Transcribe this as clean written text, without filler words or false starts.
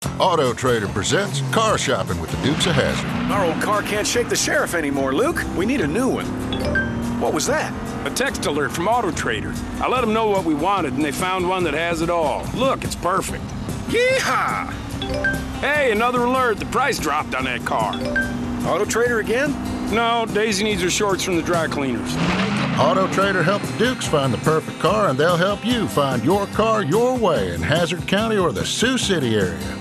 Auto Trader presents car shopping with the Dukes of Hazzard. Our old car can't shake the sheriff anymore, Luke. We need a new one. What was that? A text alert from Auto Trader. I let them know what we wanted, and they found one that has it all. Look, it's perfect. Yeehaw! Hey, another alert. The price dropped on that car. Auto Trader again? No, Daisy needs her shorts from the dry cleaners. Auto Trader helped the Dukes find the perfect car, and they'll help you find your car your way in Hazzard County or the Sioux City area.